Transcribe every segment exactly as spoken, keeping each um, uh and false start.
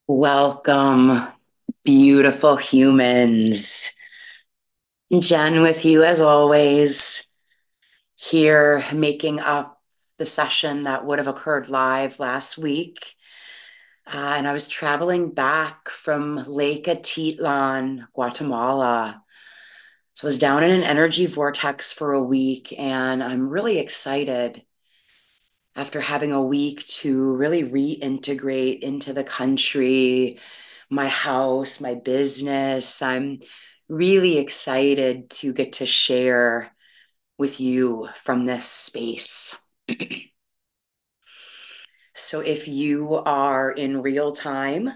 Welcome, beautiful humans. Jen with you as always, here making up the session that would have occurred live last week. Uh, and I was traveling back from Lake Atitlan, Guatemala. So I was down in an energy vortex for a week, and I'm really excited after having a week to really reintegrate into the country, my house, my business. I'm really excited to get to share with you from this space. So, if you are in real time,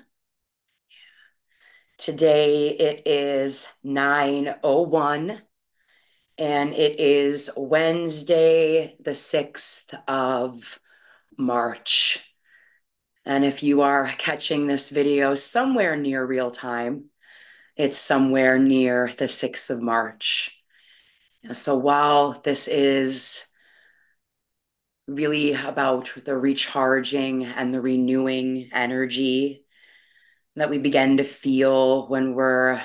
today it is nine oh one and it is Wednesday, the sixth of March. And if you are catching this video somewhere near real time, it's somewhere near the sixth of March. So while this is really about the recharging and the renewing energy that we begin to feel when we're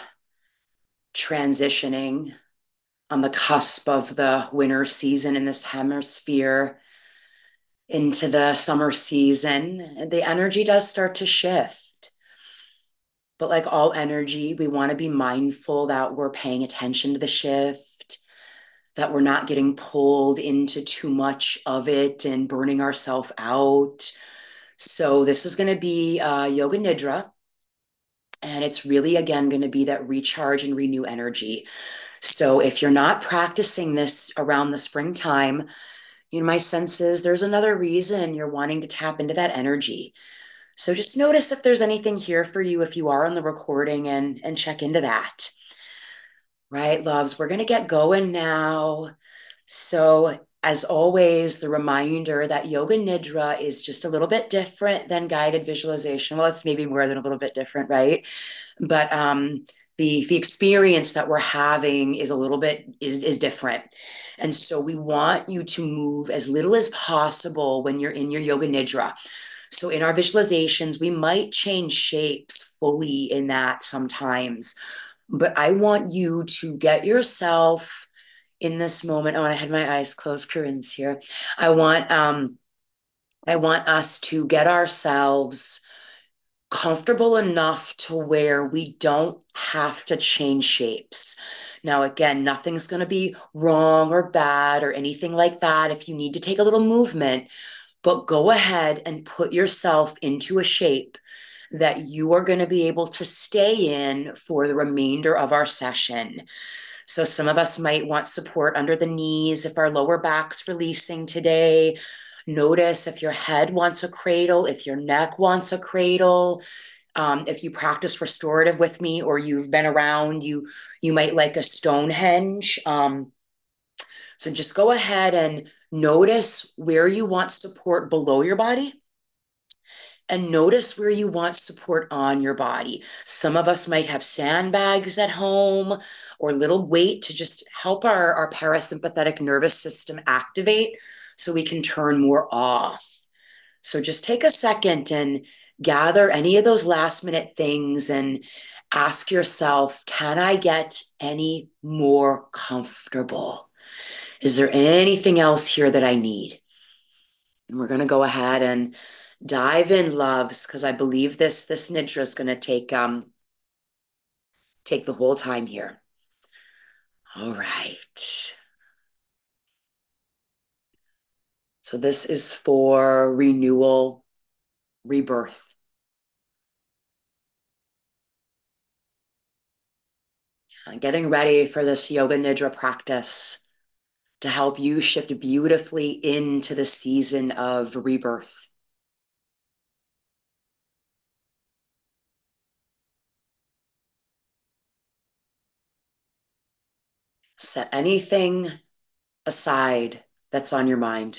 transitioning on the cusp of the winter season in this hemisphere into the summer season, the energy does start to shift. But like all energy, we want to be mindful that we're paying attention to the shift, that we're not getting pulled into too much of it and burning ourselves out. So this is going to be uh, Yoga Nidra. And it's really, again, going to be that recharge and renew energy. So if you're not practicing this around the springtime, you know, my sense is there's another reason you're wanting to tap into that energy. So just notice if there's anything here for you if you are on the recording and, and check into that. Right, loves, we're going to get going now. So, as always, the reminder that Yoga Nidra is just a little bit different than guided visualization. Well, it's maybe more than a little bit different, right? But um, the the experience that we're having is a little bit is is different. And so we want you to move as little as possible when you're in your Yoga Nidra. So in our visualizations, we might change shapes fully in that sometimes, but I want you to get yourself in this moment. Oh, and I had my eyes closed. Corinne's here. I want um I want us to get ourselves comfortable enough to where we don't have to change shapes. Now, again, nothing's going to be wrong or bad or anything like that if you need to take a little movement, but go ahead and put yourself into a shape that you are going to be able to stay in for the remainder of our session. So some of us might want support under the knees if our lower back's releasing today. Notice if your head wants a cradle, if your neck wants a cradle. Um, if you practice restorative with me or you've been around, you you might like a Stonehenge. Um, so just go ahead and notice where you want support below your body and notice where you want support on your body. Some of us might have sandbags at home or little weight to just help our, our parasympathetic nervous system activate so we can turn more off. So just take a second and gather any of those last minute things and ask yourself, can I get any more comfortable? Is there anything else here that I need? And we're going to go ahead and dive in, loves, because I believe this this nidra is going to take um take the whole time here. All right. So this is for renewal, rebirth. Getting ready for this yoga nidra practice to help you shift beautifully into the season of rebirth. Set anything aside that's on your mind.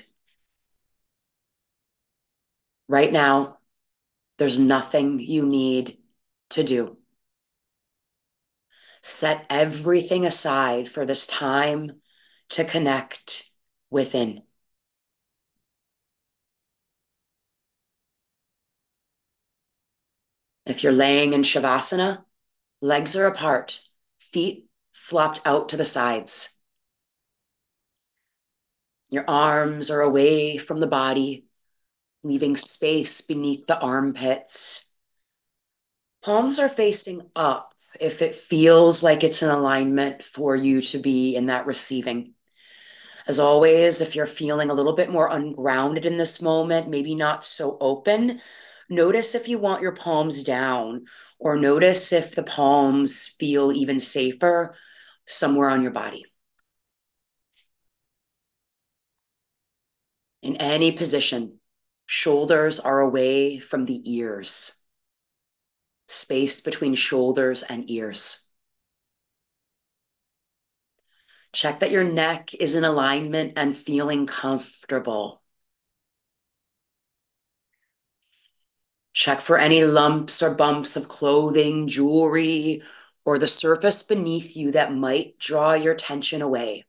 Right now, there's nothing you need to do. Set everything aside for this time to connect within. If you're laying in Shavasana, legs are apart, feet flopped out to the sides. Your arms are away from the body, leaving space beneath the armpits. Palms are facing up if it feels like it's in alignment for you to be in that receiving. As always, if you're feeling a little bit more ungrounded in this moment, maybe not so open, notice if you want your palms down, or notice if the palms feel even safer somewhere on your body. In any position, shoulders are away from the ears, space between shoulders and ears. Check that your neck is in alignment and feeling comfortable. Check for any lumps or bumps of clothing, jewelry, or the surface beneath you that might draw your attention away.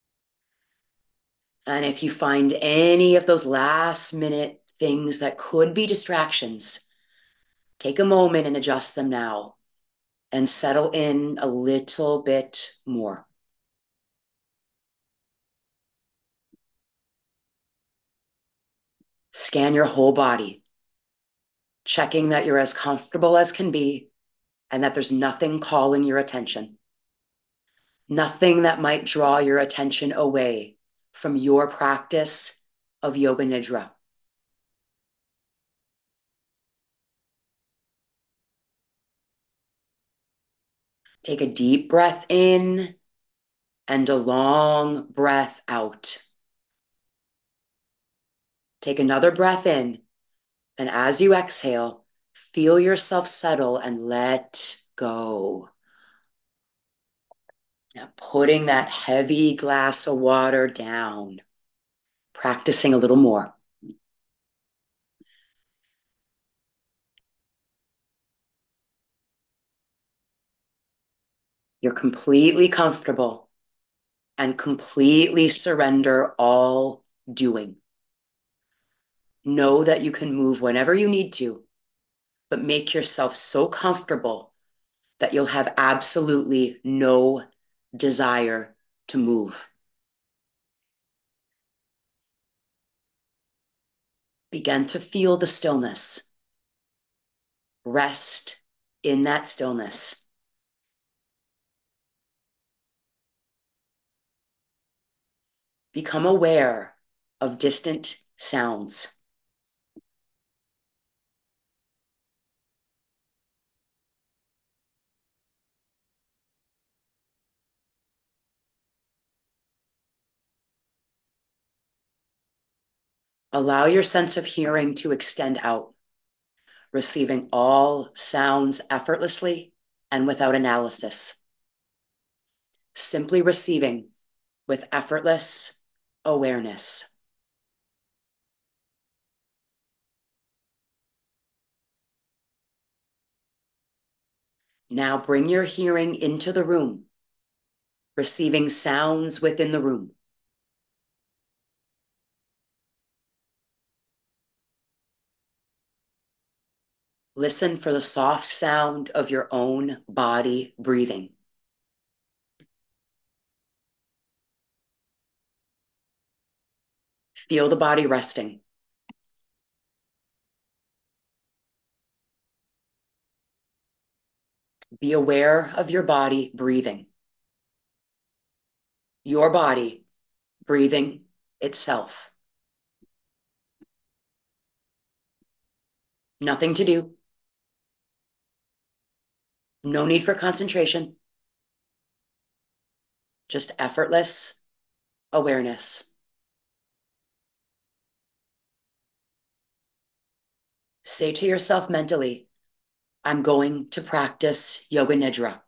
And if you find any of those last minute things that could be distractions, take a moment and adjust them now and settle in a little bit more. Scan your whole body, checking that you're as comfortable as can be and that there's nothing calling your attention. Nothing that might draw your attention away from your practice of Yoga Nidra. Take a deep breath in and a long breath out. Take another breath in, and as you exhale, feel yourself settle and let go. Now, putting that heavy glass of water down, practicing a little more. You're completely comfortable and completely surrender all doing. Know that you can move whenever you need to, but make yourself so comfortable that you'll have absolutely no desire to move. Begin to feel the stillness. Rest in that stillness. Become aware of distant sounds. Allow your sense of hearing to extend out, receiving all sounds effortlessly and without analysis. Simply receiving with effortless awareness. Now bring your hearing into the room, receiving sounds within the room. Listen for the soft sound of your own body breathing. Feel the body resting. Be aware of your body breathing. Your body breathing itself. Nothing to do. No need for concentration. Just effortless awareness. Say to yourself mentally, I'm going to practice Yoga Nidra.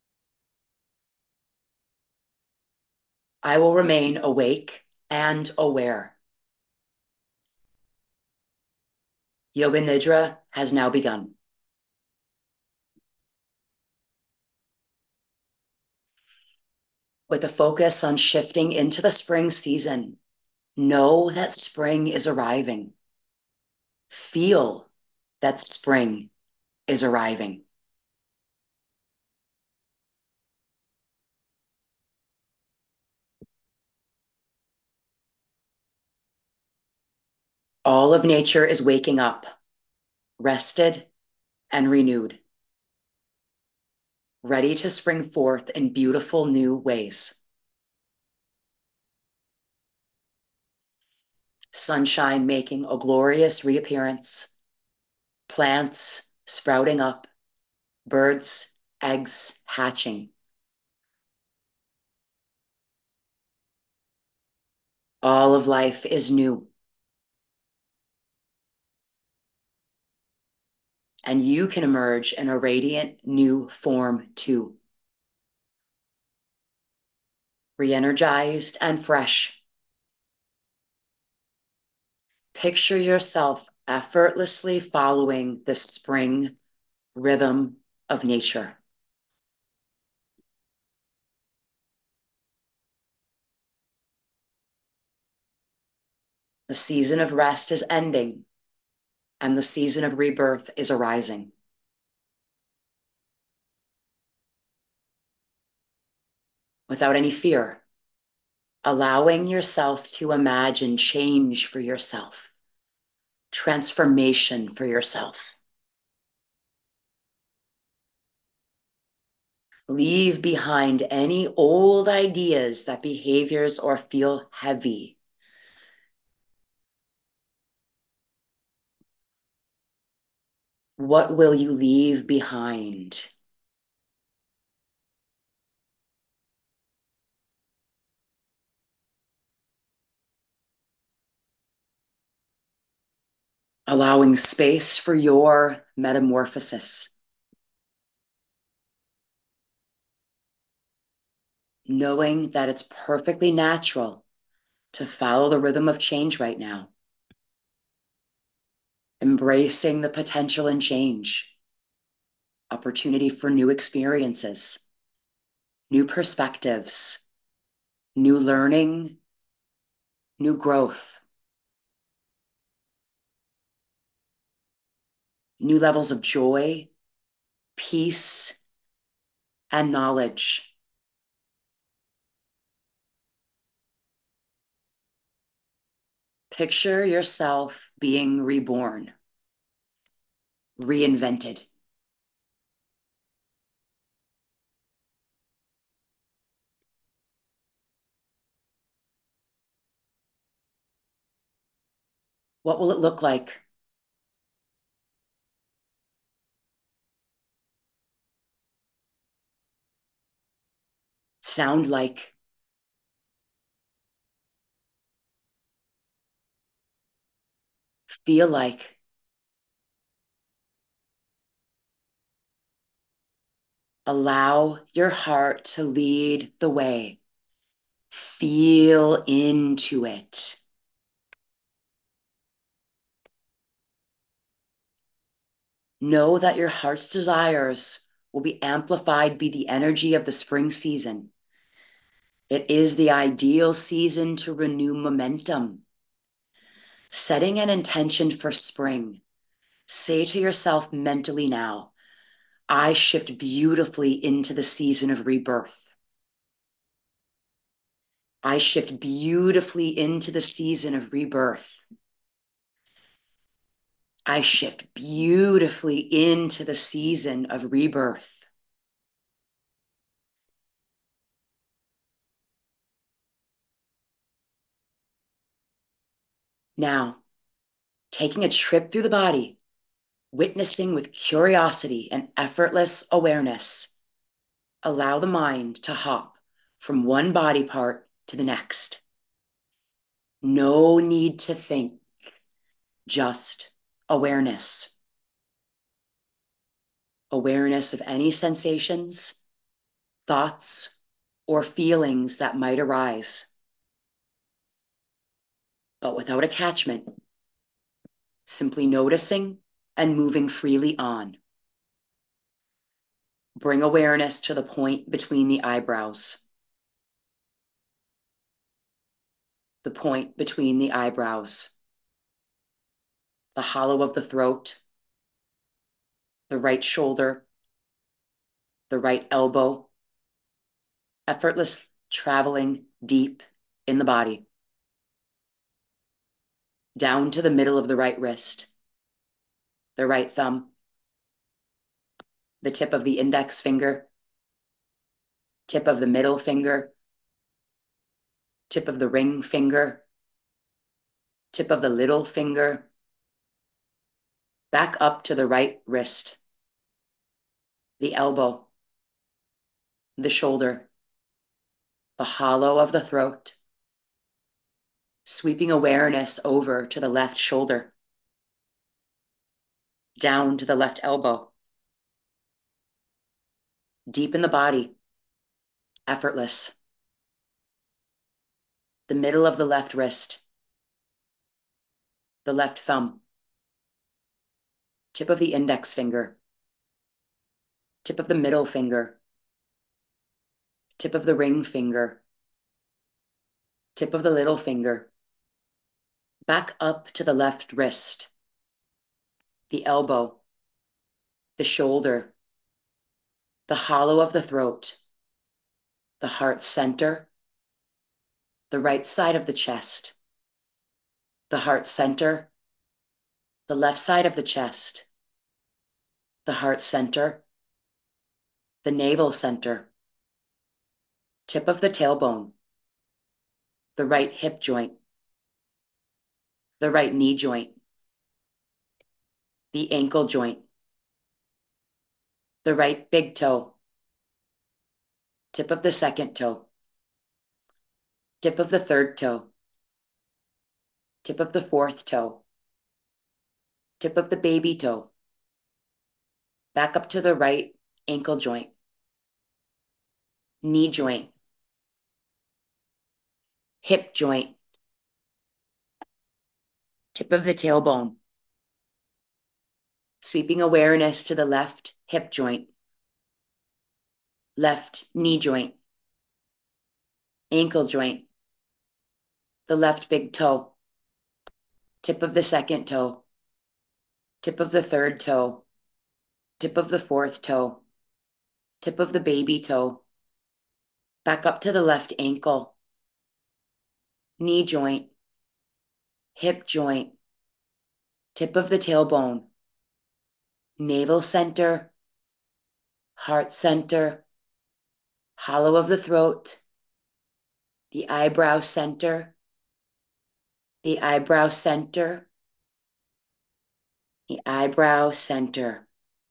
I will remain awake and aware. Yoga Nidra has now begun. With a focus on shifting into the spring season, know that spring is arriving. Feel that spring is arriving. All of nature is waking up, rested and renewed, ready to spring forth in beautiful new ways. Sunshine making a glorious reappearance, plants sprouting up, birds, eggs hatching. All of life is new. And you can emerge in a radiant new form too. Re-energized and fresh. Picture yourself effortlessly following the spring rhythm of nature. The season of rest is ending, and the season of rebirth is arising. Without any fear, allowing yourself to imagine change for yourself, transformation for yourself. Leave behind any old ideas that behaviors or feel heavy. What will you leave behind? Allowing space for your metamorphosis. Knowing that it's perfectly natural to follow the rhythm of change right now. Embracing the potential in change. Opportunity for new experiences, new perspectives, new learning, new growth, new levels of joy, peace, and knowledge. Picture yourself being reborn, reinvented. What will it look like? Sound like? Feel like? Allow your heart to lead the way. Feel into it. Know that your heart's desires will be amplified by the energy of the spring season. It is the ideal season to renew momentum. Setting an intention for spring, say to yourself mentally now, I shift beautifully into the season of rebirth. I shift beautifully into the season of rebirth. I shift beautifully into the season of rebirth. Now, taking a trip through the body, witnessing with curiosity and effortless awareness, allow the mind to hop from one body part to the next. No need to think, just awareness. Awareness of any sensations, thoughts, or feelings that might arise, but without attachment, simply noticing and moving freely on. Bring awareness to the point between the eyebrows. The point between the eyebrows. The hollow of the throat. the right shoulder, the right elbow, effortless traveling deep in the body, down to the middle of the right wrist, the right thumb, the tip of the index finger, tip of the middle finger, tip of the ring finger, tip of the little finger, back up to the right wrist, the elbow, the shoulder, the hollow of the throat, sweeping awareness over to the left shoulder, down to the left elbow, deep in the body, effortless, the middle of the left wrist, the left thumb, tip of the index finger, tip of the middle finger, tip of the ring finger, tip of the little finger, back up to the left wrist, the elbow, the shoulder, the hollow of the throat, the heart center, the right side of the chest, the heart center, the left side of the chest, the heart center, the navel center, tip of the tailbone, the right hip joint, the right knee joint, the ankle joint, the right big toe, tip of the second toe, tip of the third toe, tip of the fourth toe, tip of the baby toe, back up to the right ankle joint, knee joint, hip joint, tip of the tailbone, sweeping awareness to the left hip joint, left knee joint, ankle joint, the left big toe, tip of the second toe, tip of the third toe, tip of the fourth toe, tip of the baby toe, back up to the left ankle, knee joint, hip joint, tip of the tailbone, navel center, heart center, hollow of the throat, the eyebrow center, the eyebrow center, the eyebrow center.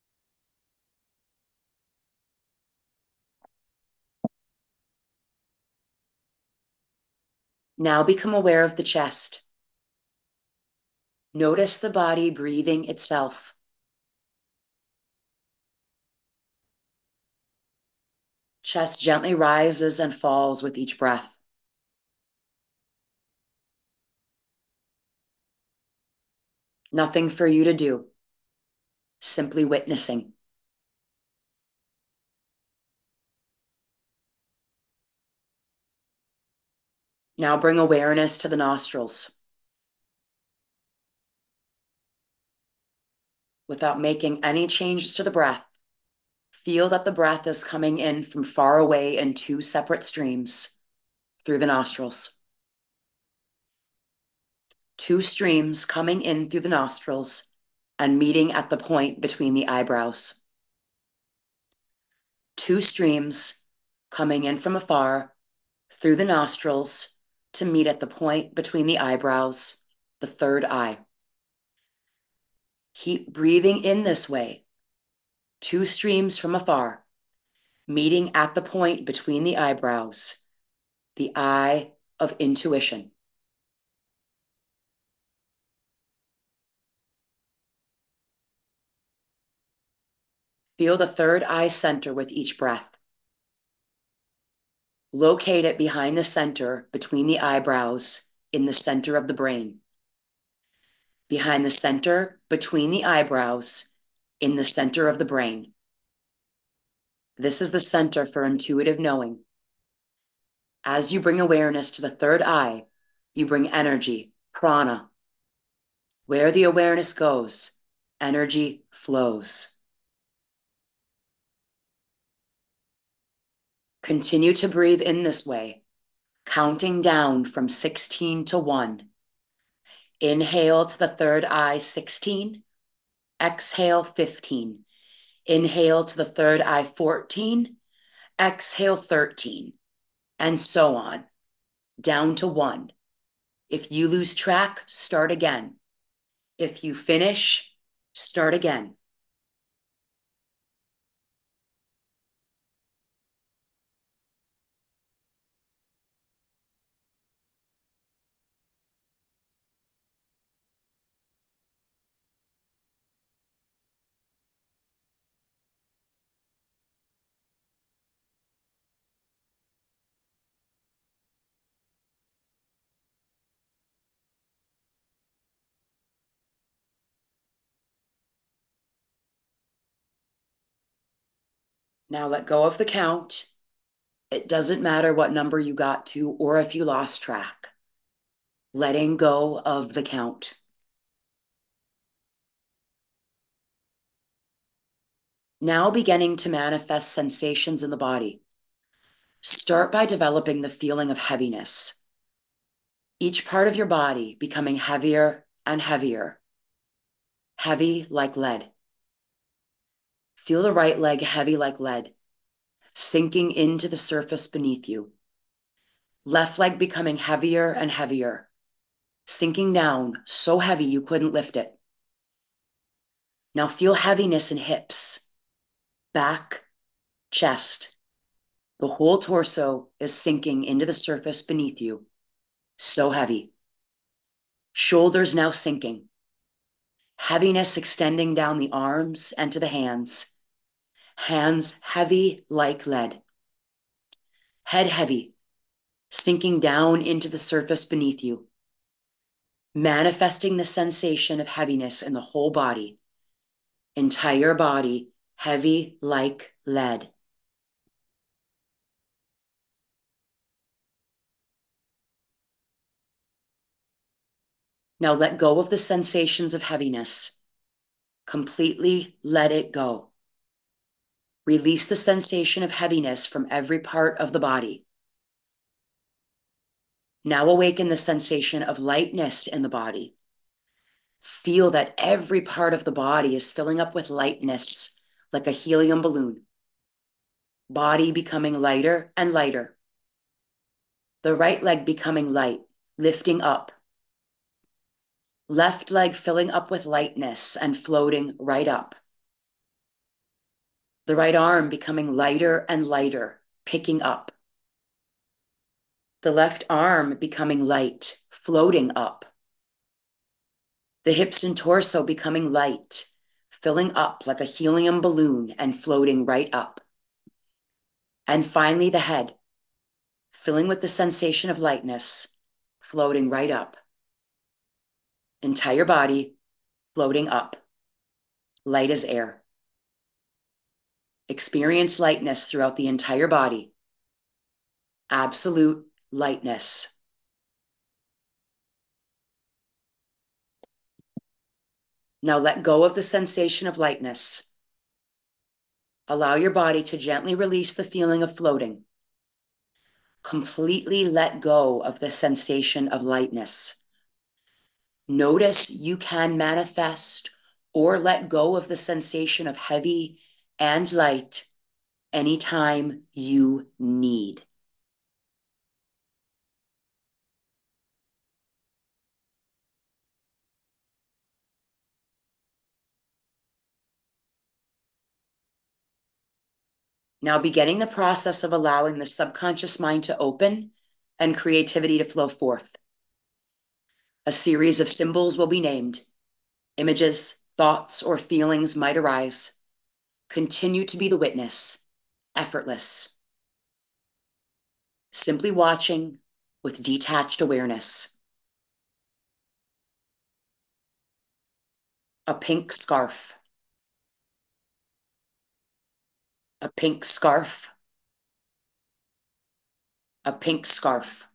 Now become aware of the chest. Notice the body breathing itself. Chest gently rises and falls with each breath. Nothing for you to do, simply witnessing. Now bring awareness to the nostrils. Without making any changes to the breath, feel that the breath is coming in from far away in two separate streams through the nostrils. Two streams coming in through the nostrils and meeting at the point between the eyebrows. Two streams coming in from afar through the nostrils to meet at the point between the eyebrows, the third eye. Keep breathing in this way. Two streams from afar, meeting at the point between the eyebrows, the eye of intuition. Feel the third eye center with each breath. Locate it behind the center between the eyebrows in the center of the brain. Behind the center between the eyebrows in the center of the brain. This is the center for intuitive knowing. As you bring awareness to the third eye, you bring energy, prana. Where the awareness goes, energy flows. Continue to breathe in this way, counting down from sixteen to one. Inhale to the third eye, sixteen. Exhale, fifteen. Inhale to the third eye, fourteen. Exhale, thirteen. And so on, down to one. If you lose track, start again. If you finish, start again. Now let go of the count. It doesn't matter what number you got to or if you lost track. Letting go of the count. Now beginning to manifest sensations in the body. Start by developing the feeling of heaviness. Each part of your body becoming heavier and heavier. Heavy like lead. Feel the right leg heavy like lead, sinking into the surface beneath you. Left leg becoming heavier and heavier, sinking down so heavy you couldn't lift it. Now feel heaviness in hips, back, chest. The whole torso is sinking into the surface beneath you, so heavy. Shoulders now sinking. Heaviness extending down the arms and to the hands. Hands heavy like lead. Head heavy, sinking down into the surface beneath you. Manifesting the sensation of heaviness in the whole body. Entire body heavy like lead. Now let go of the sensations of heaviness. Completely let it go. Release the sensation of heaviness from every part of the body. Now awaken the sensation of lightness in the body. Feel that every part of the body is filling up with lightness, like a helium balloon. Body becoming lighter and lighter. The right leg becoming light, lifting up. Left leg filling up with lightness and floating right up. The right arm becoming lighter and lighter, picking up. The left arm becoming light, floating up. The hips and torso becoming light, filling up like a helium balloon and floating right up. And finally, the head, filling with the sensation of lightness, floating right up. Entire body floating up, light as air. Experience lightness throughout the entire body. Absolute lightness. Now let go of the sensation of lightness. Allow your body to gently release the feeling of floating. Completely let go of the sensation of lightness. Notice you can manifest or let go of the sensation of heavy and light anytime you need. Now beginning the process of allowing the subconscious mind to open and creativity to flow forth. A series of symbols will be named. Images, thoughts, or feelings might arise. Continue to be the witness, effortless. Simply watching with detached awareness. A pink scarf. A pink scarf. A pink scarf.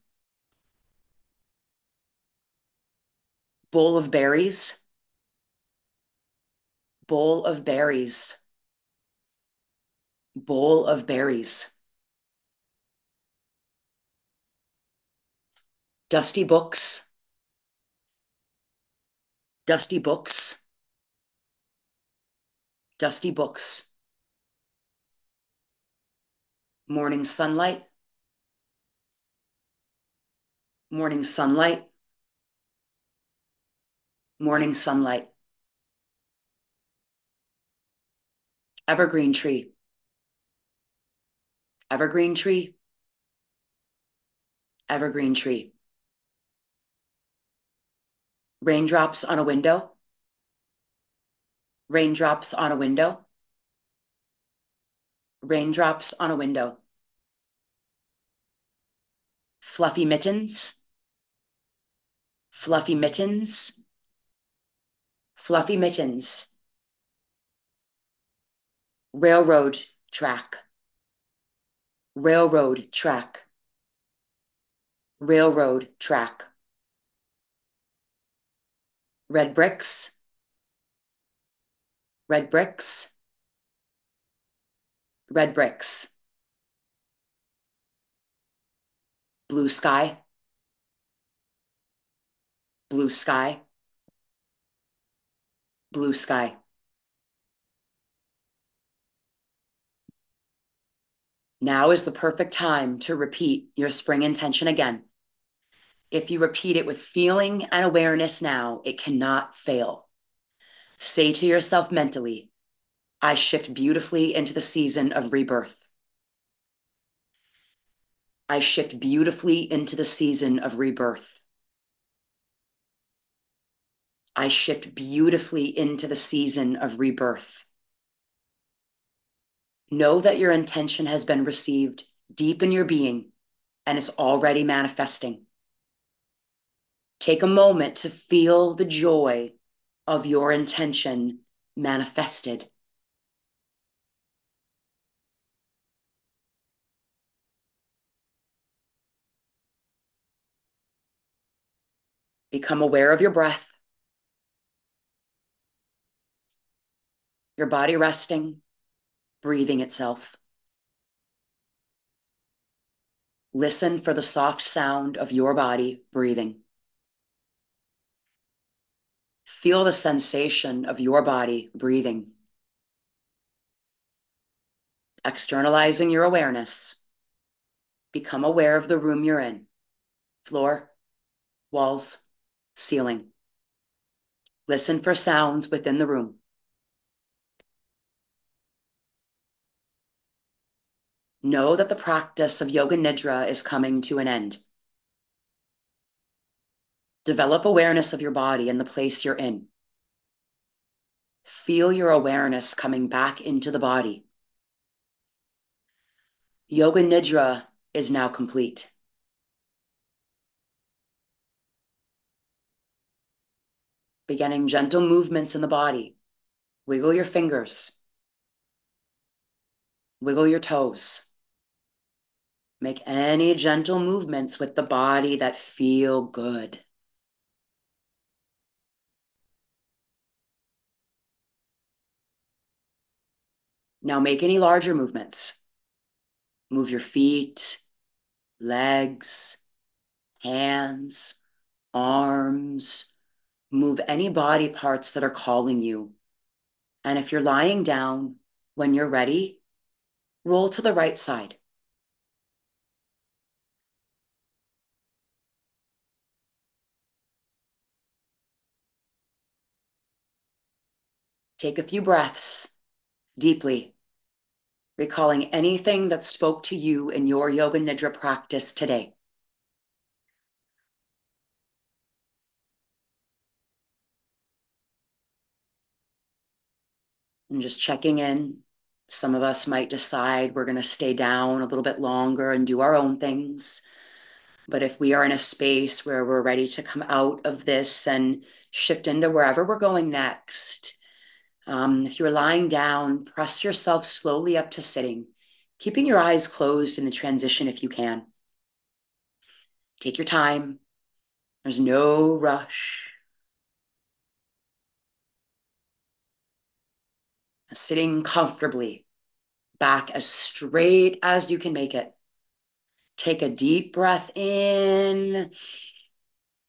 Bowl of berries. Bowl of berries. Bowl of berries. Dusty books, dusty books, dusty books. Morning sunlight, morning sunlight, morning sunlight. Evergreen tree, evergreen tree, evergreen tree. Raindrops on a window, raindrops on a window, raindrops on a window. Fluffy mittens, fluffy mittens, fluffy mittens. Railroad track, railroad track, railroad track. Red bricks, red bricks, red bricks. Blue sky, blue sky, blue sky. Now is the perfect time to repeat your spring intention again. If you repeat it with feeling and awareness now, it cannot fail. Say to yourself mentally, I shift beautifully into the season of rebirth. I shift beautifully into the season of rebirth. I shift beautifully into the season of rebirth. Know that your intention has been received deep in your being and is already manifesting. Take a moment to feel the joy of your intention manifested. Become aware of your breath, your body resting, breathing itself. Listen for the soft sound of your body breathing. Feel the sensation of your body breathing. Externalizing your awareness. Become aware of the room you're in. Floor, walls, ceiling. Listen for sounds within the room. Know that the practice of Yoga Nidra is coming to an end. Develop awareness of your body and the place you're in. Feel your awareness coming back into the body. Yoga Nidra is now complete. Beginning gentle movements in the body. Wiggle your fingers. Wiggle your toes. Make any gentle movements with the body that feel good. Now make any larger movements. Move your feet, legs, hands, arms. Move any body parts that are calling you. And if you're lying down, when you're ready, roll to the right side. Take a few breaths deeply, recalling anything that spoke to you in your Yoga Nidra practice today. And just checking in. Some of us might decide we're going to stay down a little bit longer and do our own things. But if we are in a space where we're ready to come out of this and shift into wherever we're going next, um, if you're lying down, press yourself slowly up to sitting, keeping your eyes closed in the transition if you can. Take your time. There's no rush. Sitting comfortably, back as straight as you can make it. Take a deep breath in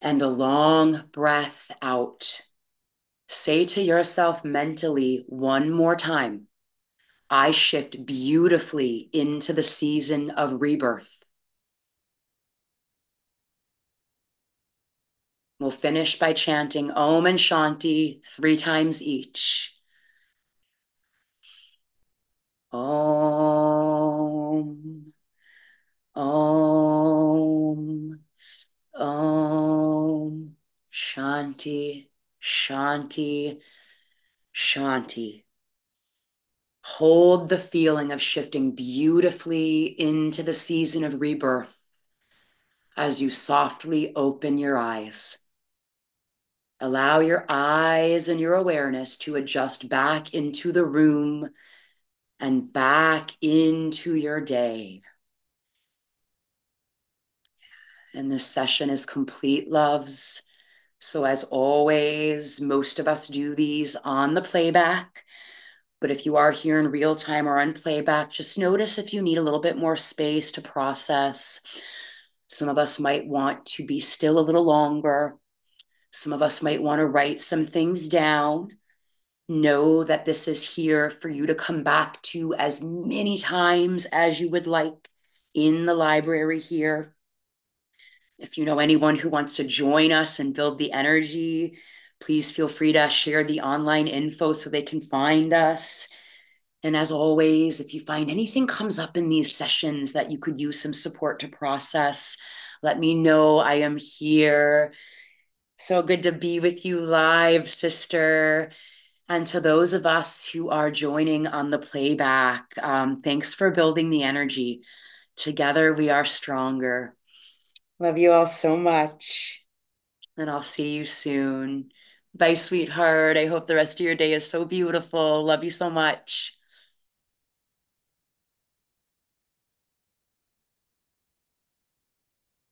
and a long breath out. Say to yourself mentally one more time, I shift beautifully into the season of rebirth. We'll finish by chanting Om and Shanti three times each. Om, Om, Om, Shanti, Shanti, Shanti. Hold the feeling of shifting beautifully into the season of rebirth as you softly open your eyes. Allow your eyes and your awareness to adjust back into the room and back into your day. And this session is complete, loves. So, as always, most of us do these on the playback. But if you are here in real time or on playback, just notice if you need a little bit more space to process. Some of us might want to be still a little longer. Some of us might want to write some things down. Know that this is here for you to come back to as many times as you would like in the library here. If you know anyone who wants to join us and build the energy, please feel free to share the online info so they can find us. And as always, if you find anything comes up in these sessions that you could use some support to process, let me know. I am here. So good to be with you live, sister. And to those of us who are joining on the playback, um, thanks for building the energy. Together we are stronger. Love you all so much. And I'll see you soon. Bye, sweetheart. I hope the rest of your day is so beautiful. Love you so much.